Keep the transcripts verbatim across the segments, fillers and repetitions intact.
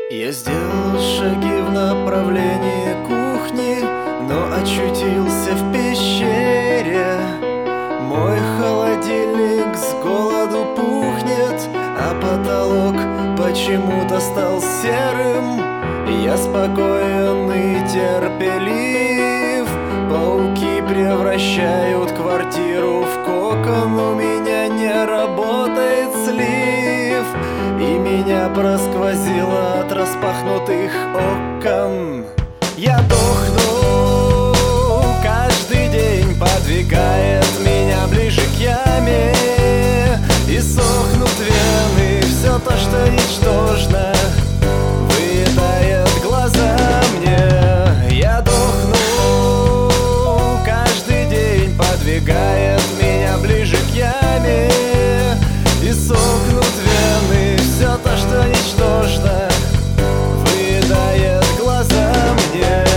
Я сделал шаги в направлении кухни, но очутился в пещере. Мой холодильник с голоду пухнет, а потолок почему-то стал серым. Я спокоен и терпелив. Пауки превращают квартиру в кокон. У меня не работает слив, и меня просквозило от распахнутых окон. Я дохну, каждый день подвигает меня ближе к яме, и сохнут вены, все то, что ничтожно, выедает глаза мне. Я дохну, каждый день подвигает меня ближе к яме, и сохнут вены, все то, что ничтожно, выедает глаза мне.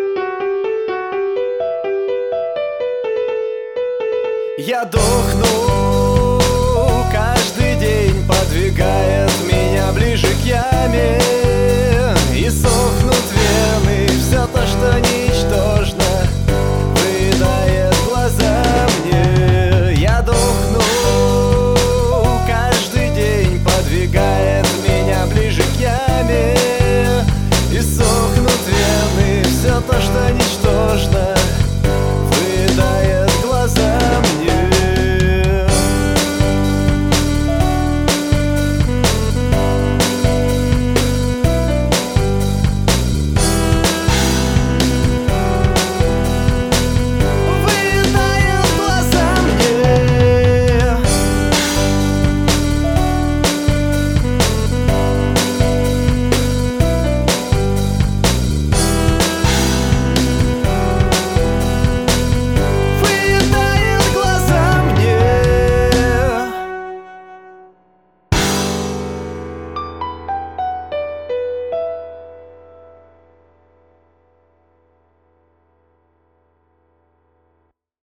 Я дохну,